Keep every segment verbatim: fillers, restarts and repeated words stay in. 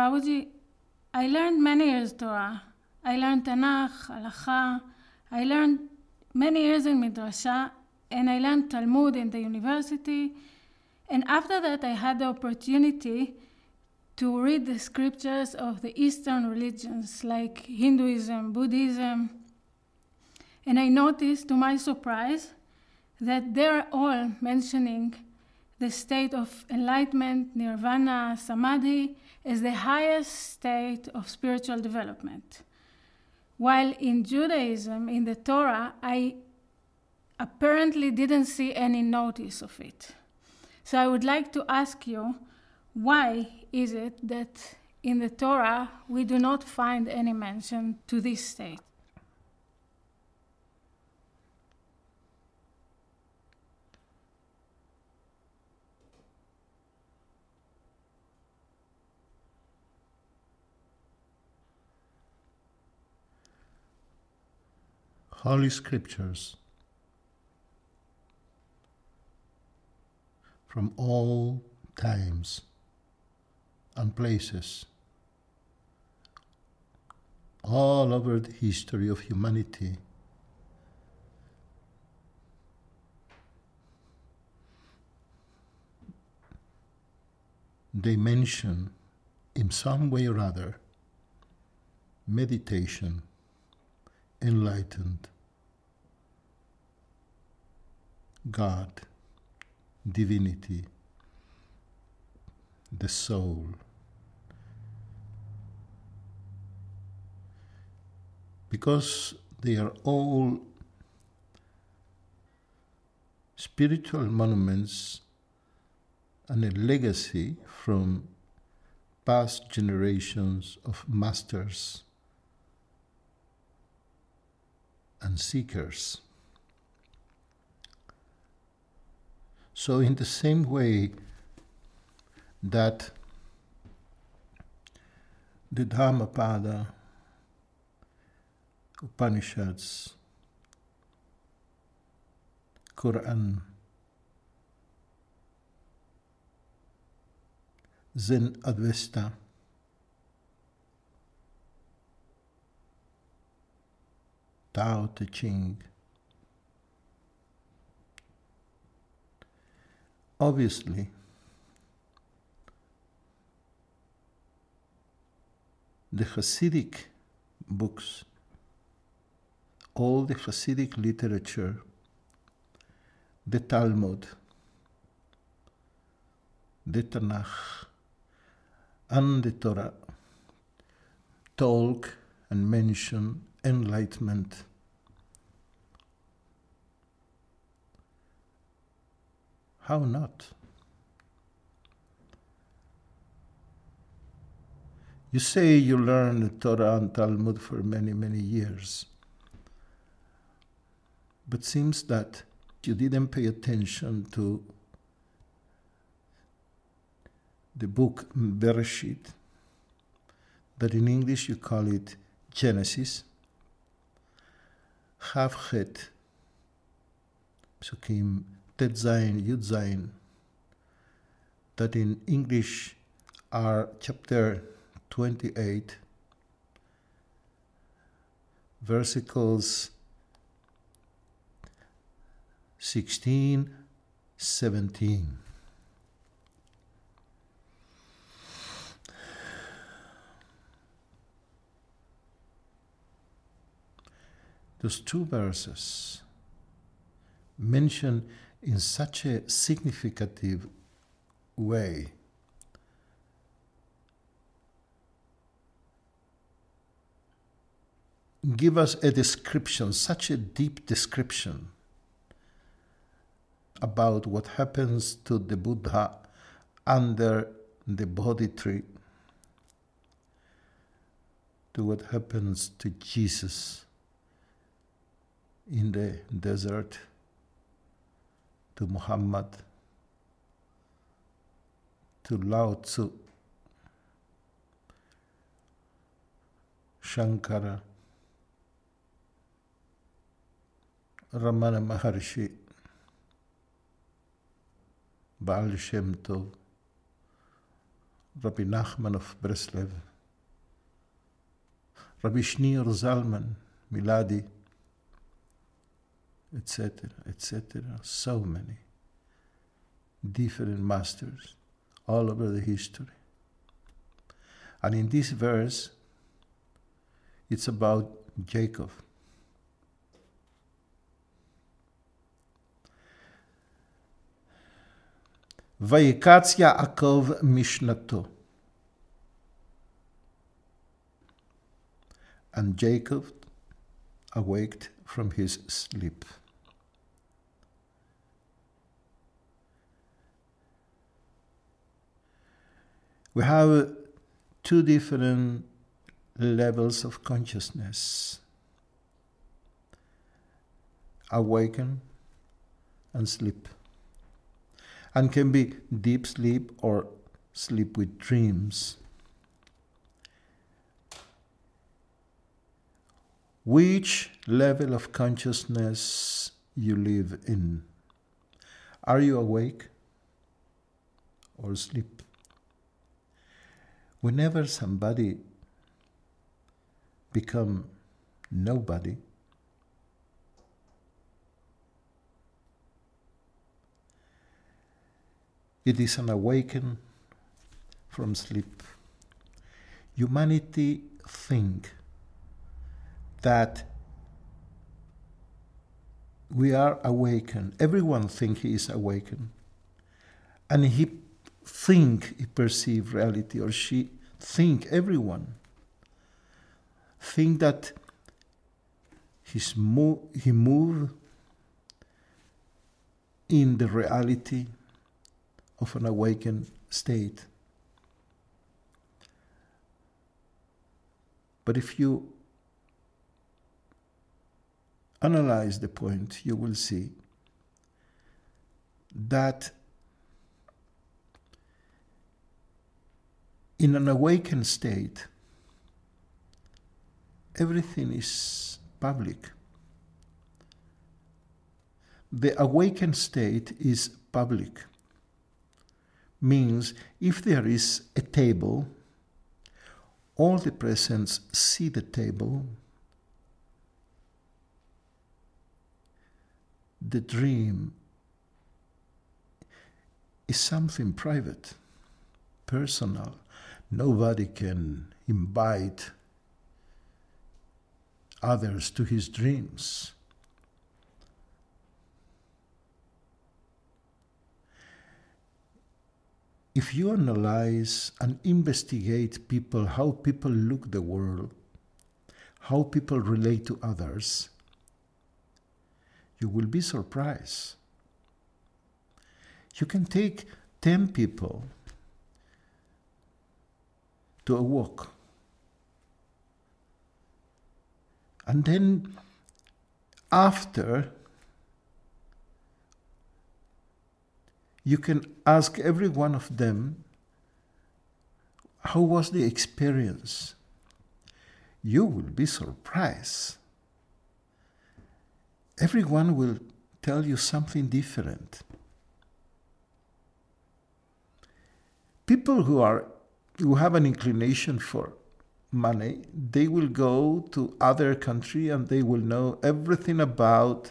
Rawji, I learned many years Torah. I learned Tanakh, Halacha. I learned many years in Midrasha, and I learned Talmud in the university. And after that, I had the opportunity to read the scriptures of the Eastern religions like Hinduism, Buddhism. And I noticed, to my surprise, that they're all mentioning the state of enlightenment, nirvana, samadhi, as the highest state of spiritual development. While in Judaism, in the Torah, I apparently didn't see any notice of it. So I would like to ask you, why is it that in the Torah we do not find any mention to this state? Holy Scriptures from all times and places, all over the history of humanity, they mention in some way or other meditation, enlightened, God, divinity, the soul. Because they are all spiritual monuments and a legacy from past generations of masters and seekers. So in the same way that the Dhammapada, Upanishads, Quran, Zen Advaita, Tao Te Ching, obviously, the Hasidic books, all the Hasidic literature, the Talmud, the Tanakh, and the Torah talk and mention enlightenment. How not? You say you learned the Torah and Talmud for many, many years, but seems that you didn't pay attention to the book Bereshit, that in English you call it Genesis, Chav Chet, Psukim Tet Zayin, Yud Zayin, that in English are chapter twenty-eight, versicles sixteen, seventeen. Those two verses mention in such a significative way give us a description, such a deep description about what happens to the Buddha under the Bodhi tree, to what happens to Jesus in the desert, to Muhammad, to Lao Tzu, Shankara, Ramana Maharshi, Baal Shem Tov, Rabbi Nachman of Breslev, Rabbi Shneur Zalman, Miladi, et cetera, et cetera. So many different masters all over the history. And in this verse, it's about Jacob. ויקץ יעקב משנתו. And Jacob awaked from his sleep. We have two different levels of consciousness: awaken and sleep. And can be deep sleep or sleep with dreams. Which level of consciousness you live in? Are you awake or asleep? Whenever somebody become nobody, it is an awaken from sleep. Humanity think that we are awakened. Everyone think he is awakened. And he think he perceive reality, or she think, everyone think that he's mo- he move in the reality of an awakened state. But if you analyze the point, you will see that in an awakened state, everything is public. The awakened state is public. Means if there is a table, all the presents see the table. The dream is something private, personal. Nobody can invite others to his dreams. If you analyze and investigate people, how people look the world, how people relate to others, you will be surprised. You can take ten people to a walk, and then after, you can ask every one of them, how was the experience? You will be surprised. Everyone will tell you something different. People who are who have an inclination for money, they will go to other country and they will know everything about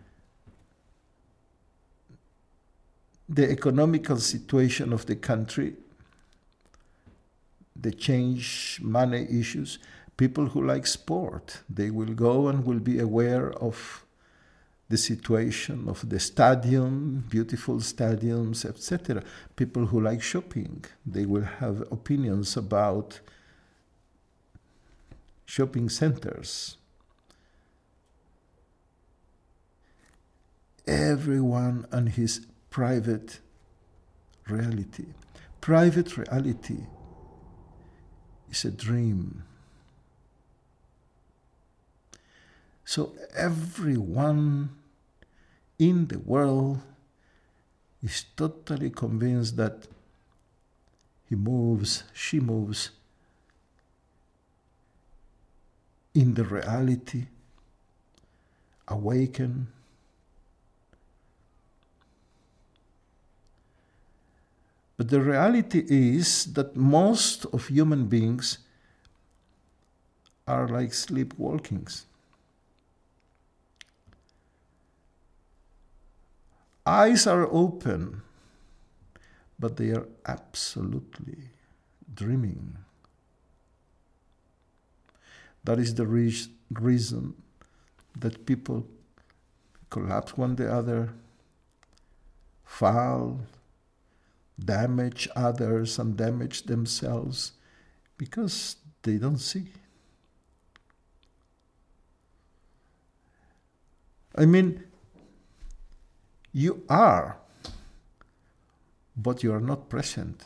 the economical situation of the country, the change money issues. People who like sport, they will go and will be aware of the situation of the stadium, beautiful stadiums, et cetera. People who like shopping, they will have opinions about shopping centers. Everyone and his private reality. Private reality is a dream. So everyone in the world is totally convinced that he moves, she moves in the reality, awaken. But the reality is that most of human beings are like sleepwalkings. Eyes are open, but they are absolutely dreaming. That is the re- reason that people collapse one the other, fall, damage others and damage themselves, because they don't see. I mean, you are, but you are not present.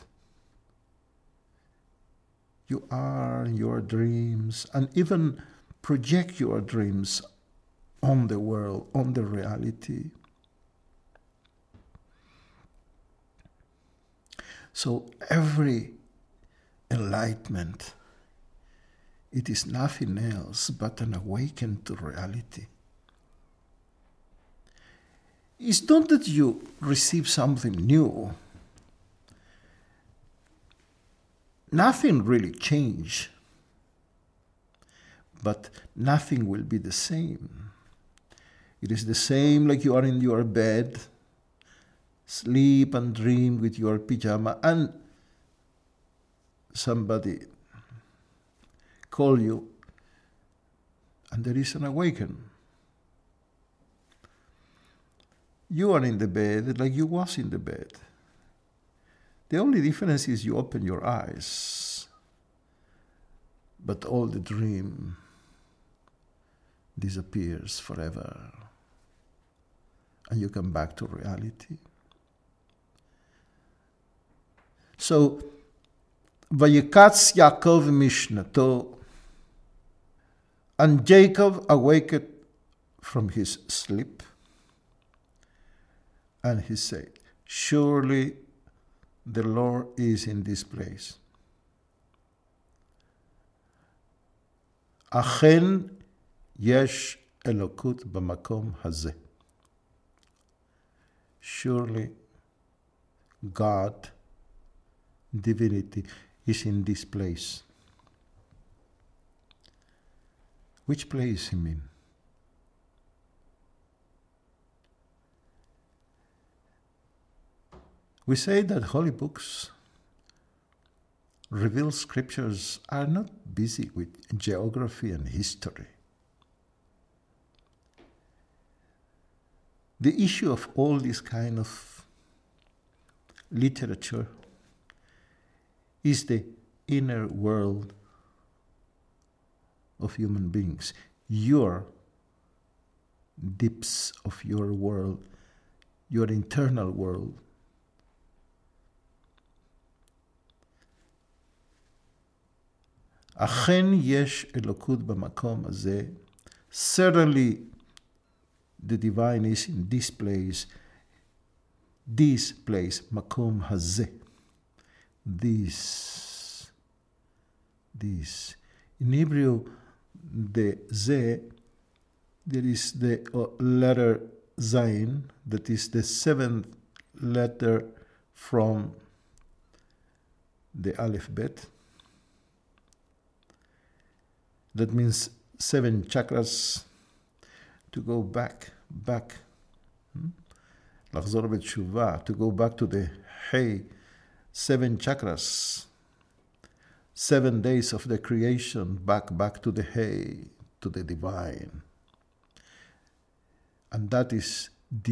You are your dreams, and even project your dreams on the world, on the reality. So every enlightenment, it is nothing else but an awakening to reality. It's not that you receive something new. Nothing really changed, but nothing will be the same. It is the same like you are in your bed, sleep and dream with your pyjama, and somebody call you, and there is an awakening. You are in the bed like you was in the bed. The only difference is you open your eyes, but all the dream disappears forever, and you come back to reality. So, Vayikatz Yaakov Mishnato, and Jacob awaked from his sleep, and he said, surely the Lord is in this place. Achen yesh elokut b'makom hazeh. Surely God, divinity, is in this place. Which place, you mean? We say that holy books, revealed scriptures, are not busy with geography and history. The issue of all this kind of literature is the inner world of human beings, your depths of your world, your internal world. Achen yesh elokut b'makom hazeh. Certainly the divine is in this place, this place, makom hazeh. This, this. In Hebrew, the ze, there is the letter zayin, that is the seventh letter from the alphabet. That means seven chakras, to go back, back. L'chazor b'tshuva, to go back to the hey, seven chakras, seven days of the creation, back, back to the hey, to the divine. And that is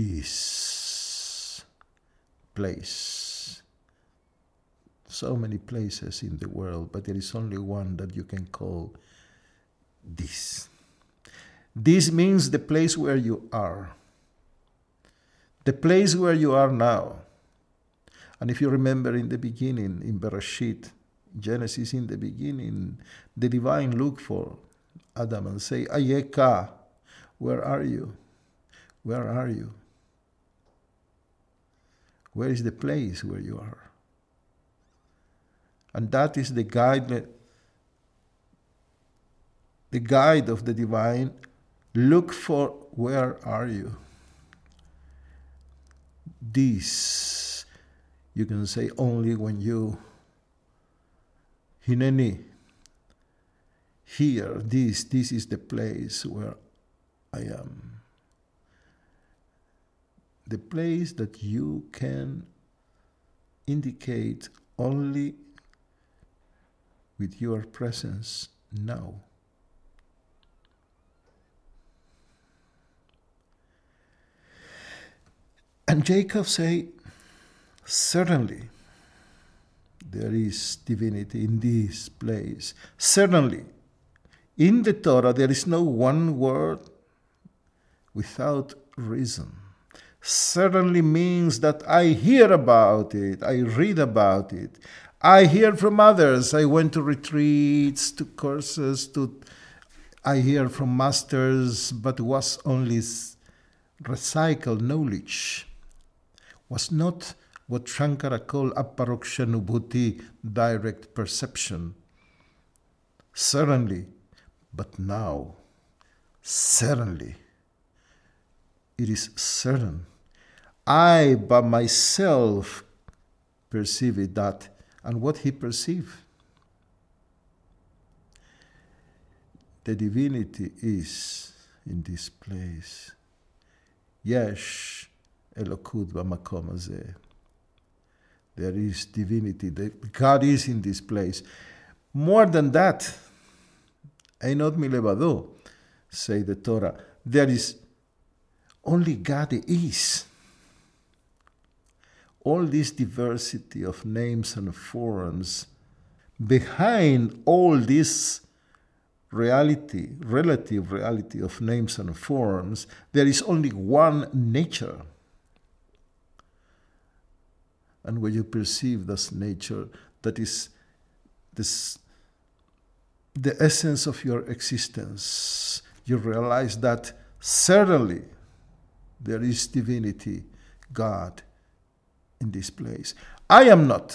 this place. So many places in the world, but there is only one that you can call this. This means the place where you are. The place where you are now. And if you remember in the beginning, in Bereshit, Genesis, in the beginning, the divine looked for Adam and say, Ayeka, where are you? Where are you? Where is the place where you are? And that is the guide, the guide of the divine. Look for where are you? This You can say only when you, Hineni, here, this, this is the place where I am. The place that you can indicate only with your presence now. And Jacob say, certainly there is divinity in this place. Certainly, in the Torah there is no one word without reason. Certainly means that I hear about it, I read about it, I hear from others. I went to retreats, to courses, to I hear from masters, but was only recycled knowledge. Was not what Shankara called aparokshanubhuti, direct perception. Certainly, but now, certainly, it is certain. I by myself perceive it that, and what he perceived. The divinity is in this place. Yesh Elokut b'makom hazeh. There is divinity. God is in this place. More than that, Einot milevado, say the Torah. There is only God is. All this diversity of names and forms, behind all this reality, relative reality of names and forms, there is only one nature. And when you perceive this nature, that is this, the essence of your existence, you realize that certainly there is divinity, God, in this place. I am not.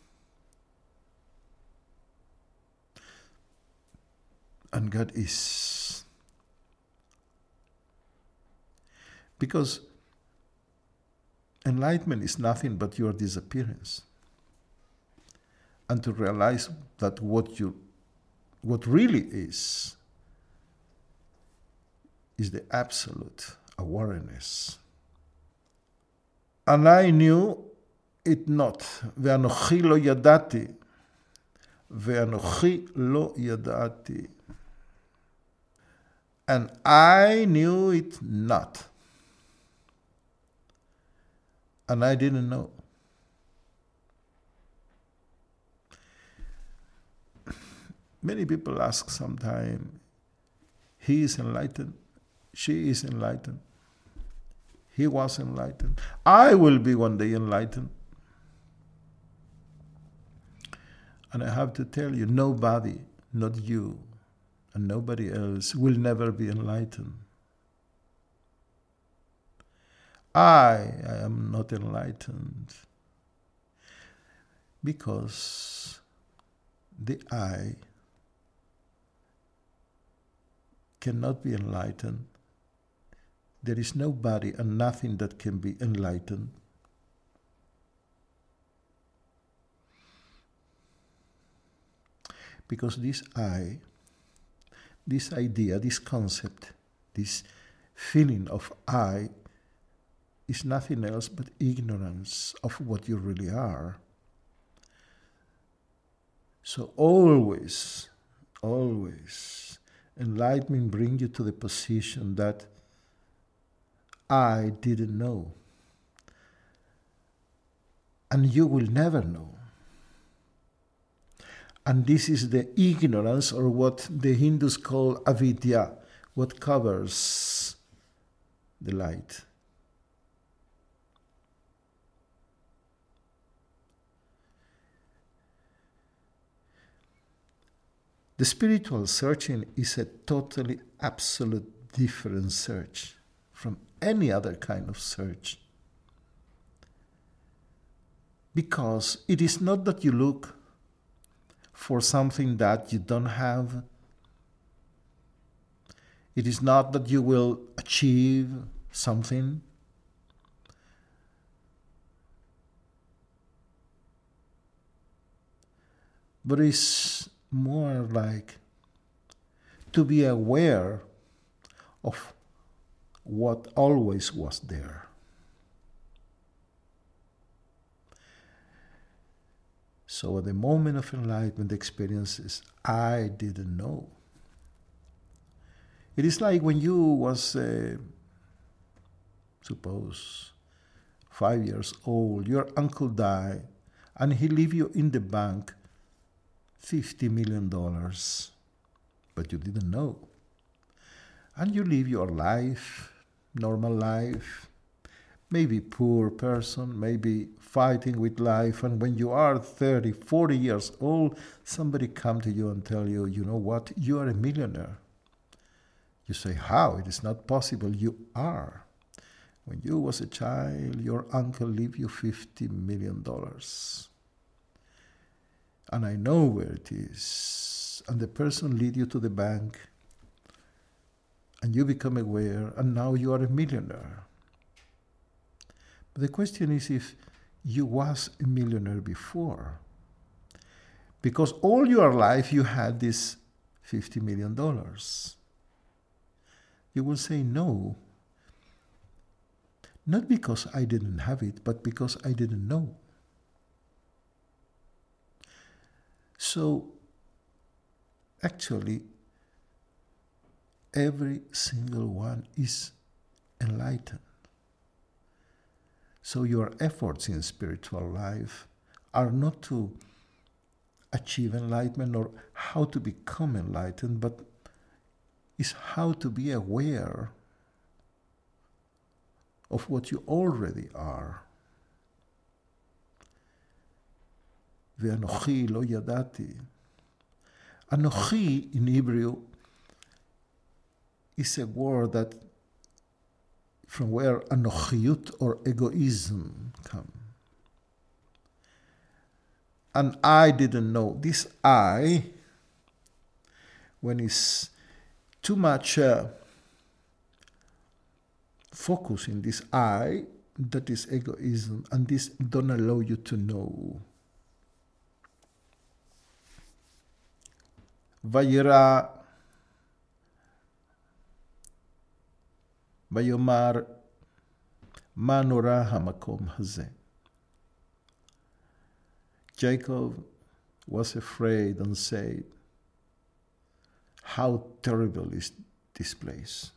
And God is. Because enlightenment is nothing but your disappearance. And to realize that what you, what really is, is the absolute awareness. And I knew it not. Ve'anochi lo yadati. Ve'anochi lo yadati. And I knew it not. And I didn't know. Many people ask sometimes, he is enlightened, she is enlightened, he was enlightened, I will be one day enlightened. And I have to tell you, nobody, not you, and nobody else will never be enlightened. I, I am not enlightened because the I cannot be enlightened. There is nobody and nothing that can be enlightened. Because this I, this idea, this concept, this feeling of I is nothing else but ignorance of what you really are. So always, always, enlightenment brings you to the position that I didn't know. And you will never know. And this is the ignorance, or what the Hindus call avidya, what covers the light. The spiritual searching is a totally, absolute different search from any other kind of search. Because it is not that you look for something that you don't have. It is not that you will achieve something. but it's more like to be aware of what always was there. So at the moment of enlightenment, the experience is, I didn't know. It is like when you was, uh, suppose, five years old, your uncle died, and he leave you in the bank fifty million dollars, but you didn't know. And you live your life, normal life, maybe poor person, maybe fighting with life, and when you are thirty, forty years old, somebody come to you and tell you, you know what, you are a millionaire. You say, how? It is not possible. You are. When you was a child, your uncle leave you fifty million dollars. And I know where it is. And the person lead you to the bank, and you become aware, and now you are a millionaire. But the question is if you was a millionaire before. Because all your life you had this fifty million dollars. You will say no. Not because I didn't have it, but because I didn't know. So, actually, every single one is enlightened. So your efforts in spiritual life are not to achieve enlightenment or how to become enlightened, but is how to be aware of what you already are. Ve'anochi lo yadati. Anochi in Hebrew is a word that from where anochiyut or egoism come. And I didn't know. This I, when it's too much uh, focus in this I, that is egoism, and this don't allow you to know. Vayira Vayomar Manora Hamakom Haze. Jacob was afraid and said, how terrible is this place.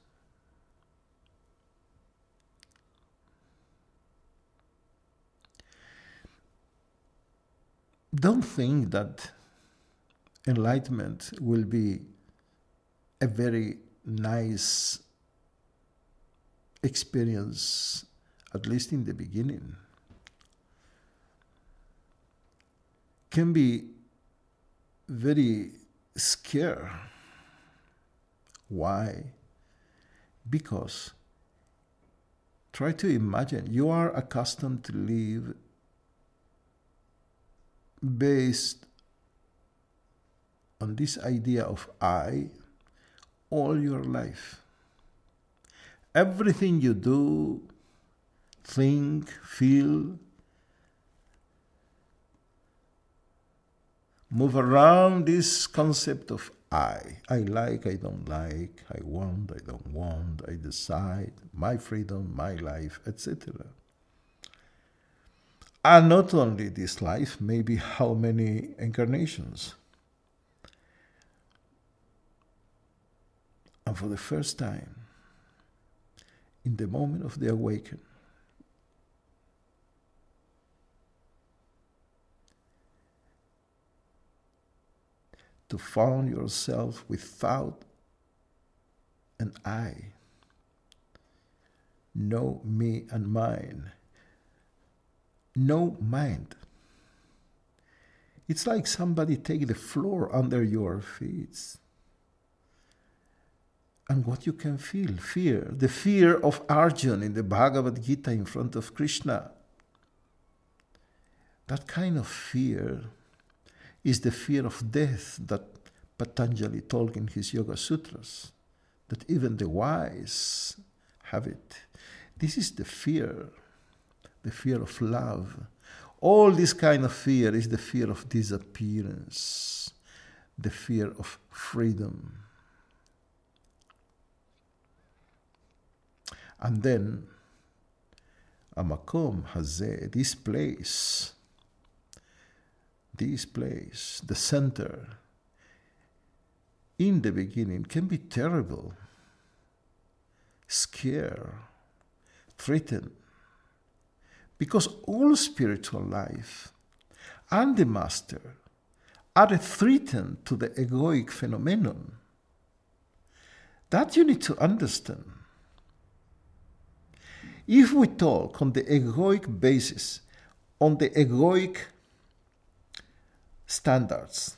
Don't think that enlightenment will be a very nice experience, at least in the beginning. Can be very scary. Why? Because try to imagine you are accustomed to live based on this idea of I all your life. Everything you do, think, feel, move around this concept of I. I like, I don't like, I want, I don't want, I decide, my freedom, my life, et cetera. And not only this life, maybe how many incarnations. And for the first time, in the moment of the awakening, to find yourself without an I, no me and mine, no mind. It's like somebody take the floor under your feet. And what you can feel, fear, the fear of Arjuna in the Bhagavad Gita in front of Krishna. That kind of fear is the fear of death that Patanjali told in his Yoga Sutras, that even the wise have it. This is the fear, the fear of love. All this kind of fear is the fear of disappearance, the fear of freedom. And then, Amakom Hazeh, this place, this place, the center, in the beginning can be terrible, scare, threaten, because all spiritual life and the master are a threat to the egoic phenomenon. That you need to understand. If we talk on the egoic basis, on the egoic standards,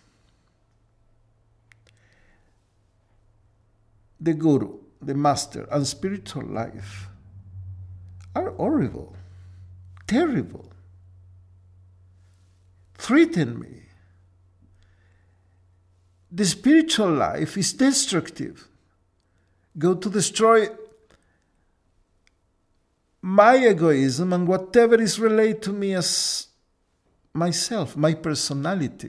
the guru, the master, and spiritual life are horrible, terrible, threaten me. The spiritual life is destructive, go to destroy my egoism and whatever is related to me as myself, my personality,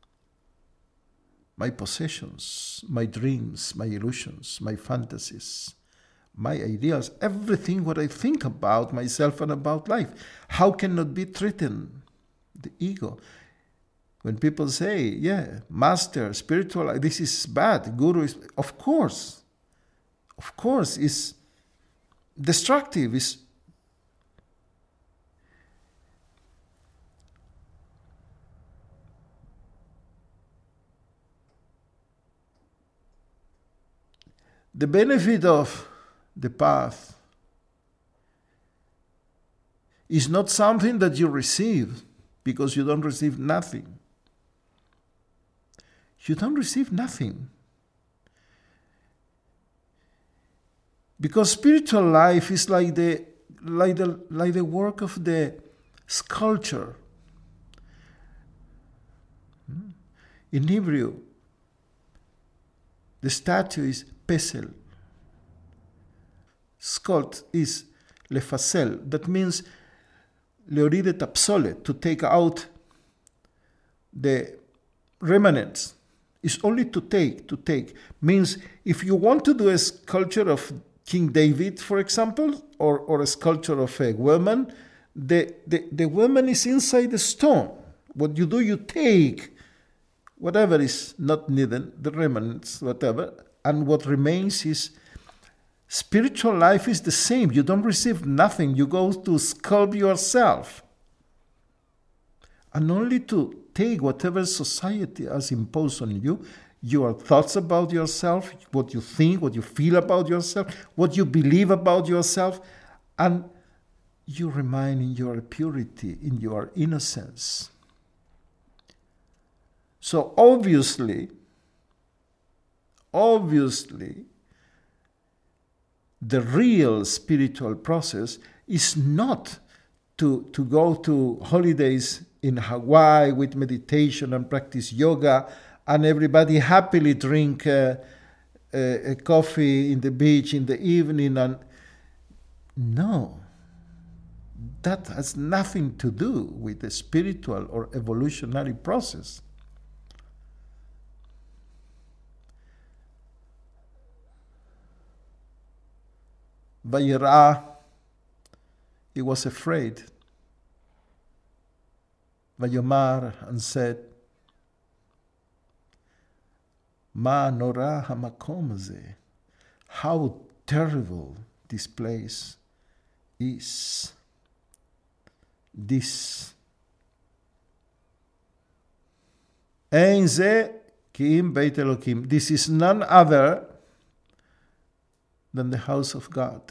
my possessions, my dreams, my illusions, my fantasies, my ideals, everything what I think about myself and about life. How can it be threatened? The ego. When people say, yeah, master, spiritual life, this is bad, guru is, of course, of course, is destructive, is the benefit of the path is not something that you receive because you don't receive nothing. You don't receive nothing. Because spiritual life is like the like the like the work of the sculpture. In Hebrew, the statue is pesel. Sculpt is lefasel. That means leorid et apsole, to take out the remnants. It's only to take, to take. Means if you want to do a sculpture of King David, for example, or, or a sculpture of a woman, the, the, the woman is inside the stone. What you do, you take whatever is not needed, the remnants, whatever, and what remains is spiritual life is the same. You don't receive nothing. You go to sculpt yourself. And only to take whatever society has imposed on you, your thoughts about yourself, what you think, what you feel about yourself, what you believe about yourself, and you remain in your purity, in your innocence. So obviously, obviously, the real spiritual process is not to, to go to holidays in Hawaii with meditation and practice yoga and everybody happily drink uh, a, a coffee in the beach in the evening. And no, that has nothing to do with the spiritual or evolutionary process. Vayirah, he was afraid. Vayomar, and said, Ma nora hamakom hazeh, how terrible this place is. This. Ein ze ki im beit Elokim. This is none other than the house of God.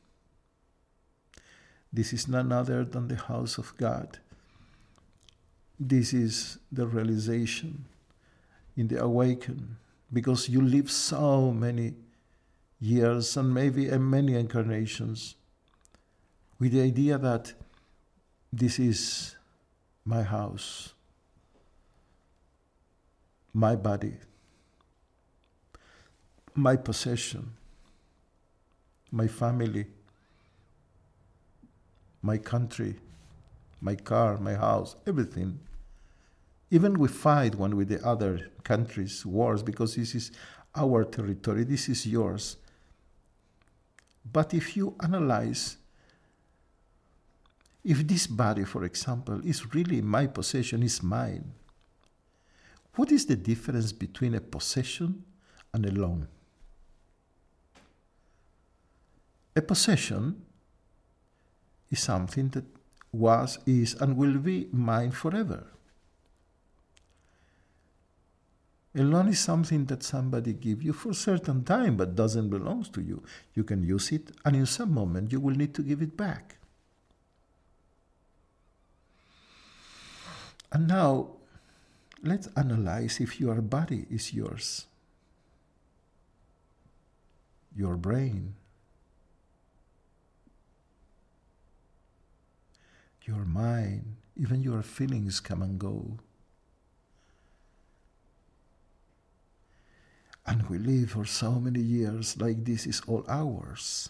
This is none other than the house of God. This is the realization in the awaken, because you live so many years and maybe many incarnations with the idea that this is my house, my body, my possession, my family, my country, my car, my house, everything. Even we fight one with the other countries, wars, because this is our territory, this is yours. But if you analyze, if this body, for example, is really my possession, is mine, what is the difference between a possession and a loan? A possession is something that was, is, and will be mine forever. A loan is something that somebody gives you for a certain time but doesn't belong to you. You can use it, and in some moment you will need to give it back. And now, let's analyze if your body is yours. Your brain, your mind, even your feelings come and go. And we live for so many years like this is all ours.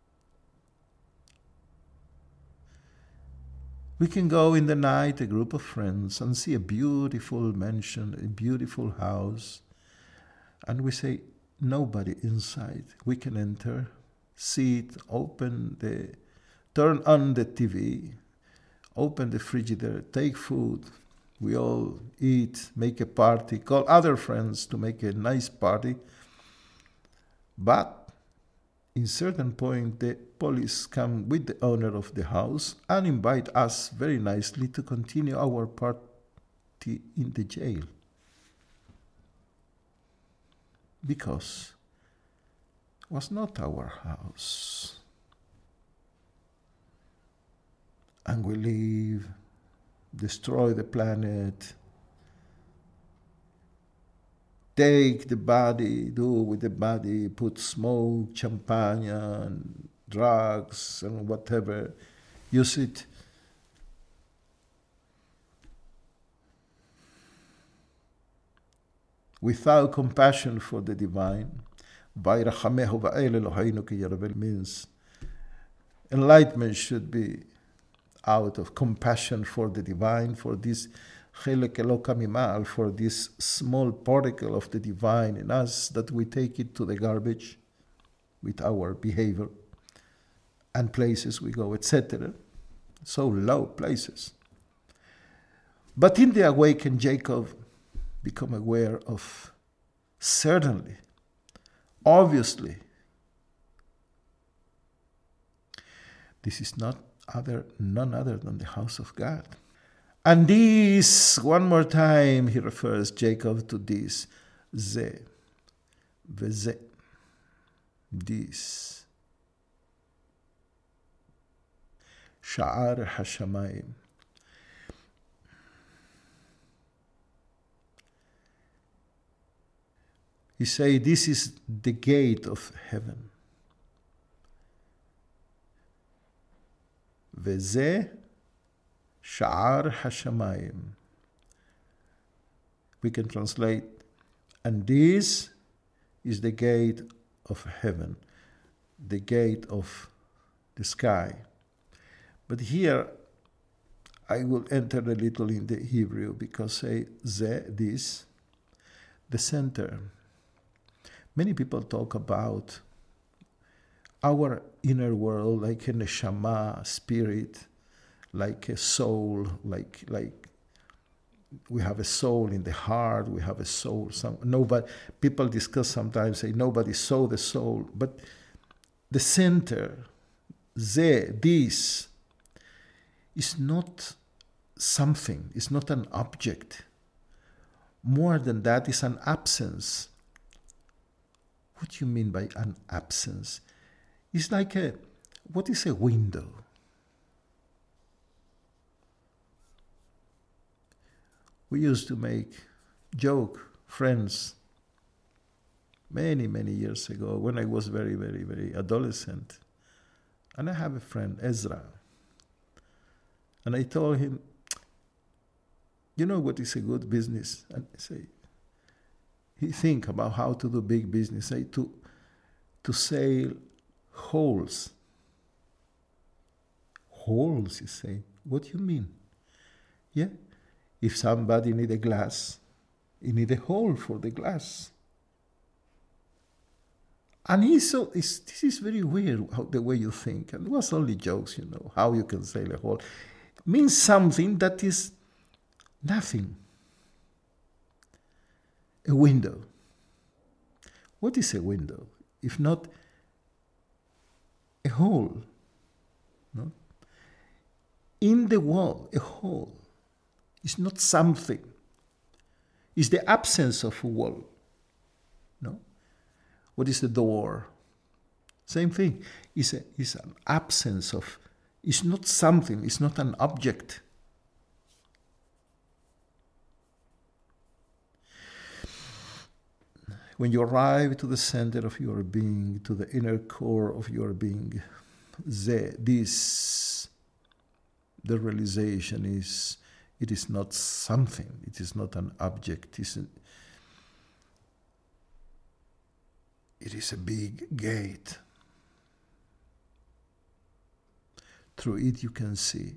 We can go in the night, a group of friends, and see a beautiful mansion, a beautiful house, and we say, nobody inside. We can enter, see it, open the, turn on the T V, open the frigidaire, take food. We all eat, make a party, call other friends to make a nice party. But in certain point, the police come with the owner of the house and invite us very nicely to continue our party in the jail. Because it was not our house. And we leave, destroy the planet, take the body, do with the body, put smoke, champagne, and drugs, and whatever, use it. Without compassion for the divine. Means enlightenment should be out of compassion for the divine, for this for this small particle of the divine in us, that we take it to the garbage with our behavior and places we go, et cetera. So low places. But in the awakened Jacob become aware of, certainly, obviously, this is not other, none other than the house of God. And this, one more time, he refers Jacob to this, ze, veze, this. Sha'ar hashamayim. He say, this is the gate of heaven. Veze Sha'ar Hashamayim. We can translate, and this is the gate of heaven, the gate of the sky. But here I will enter a little in the Hebrew, because say ze, this, the center. Many people talk about our inner world like a neshama, spirit, like a soul, like like we have a soul in the heart, we have a soul. Some nobody people discuss sometimes, say nobody saw the soul, but the center, ze, this, is not something, it's not an object. More than that, is an absence. What do you mean by an absence? It's like a, what is a window? We used to make joke, friends, many, many years ago, when I was very, very, very adolescent. And I have a friend, Ezra. And I told him, you know what is a good business? And I say, he think about how to do big business. Say, to, to sail holes. Holes, you say? What do you mean? Yeah? If somebody need a glass, he need a hole for the glass. And he's so, it's, this is very weird, how, the way you think. And it was only jokes, you know, how you can sail a hole. It means something that is nothing. A window. What is a window? If not a hole? No? In the wall, a hole is not something. It's the absence of a wall. No? What is the door? Same thing. It's, a, it's an absence of, it's not something, it's not an object. When you arrive to the center of your being, to the inner core of your being, the, this, the realization is, it is not something, it is not an object, it is a, it is a big gate. Through it you can see.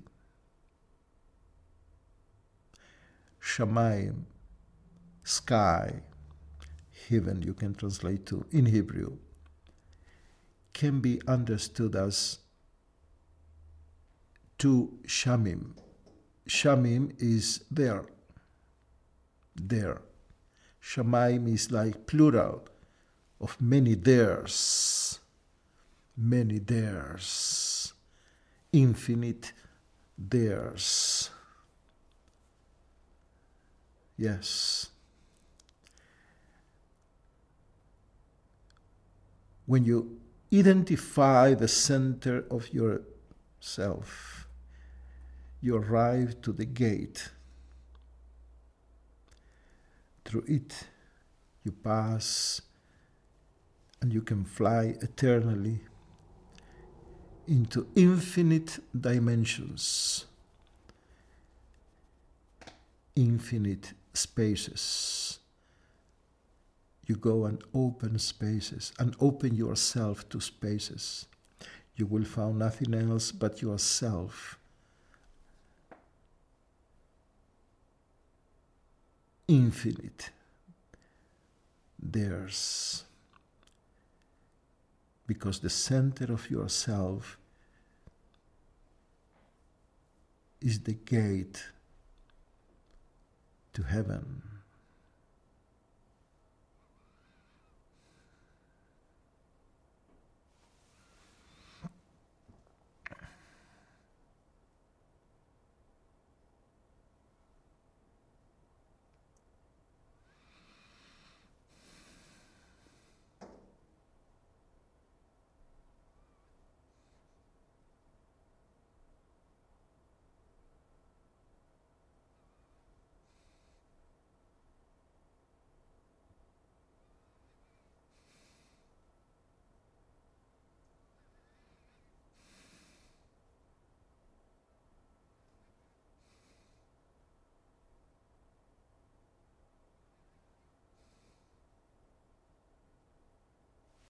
Shamayim, sky, heaven, you can translate to in Hebrew, can be understood as two shamim. Shamim is there, there. Shamayim is like plural of many theirs, many theirs, infinite theirs. Yes. When you identify the center of yourself, you arrive to the gate. Through it, you pass and you can fly eternally into infinite dimensions, infinite spaces. You go and open spaces and open yourself to spaces. You will find nothing else but yourself. Infinite. Theirs. Because the center of yourself is the gate to heaven.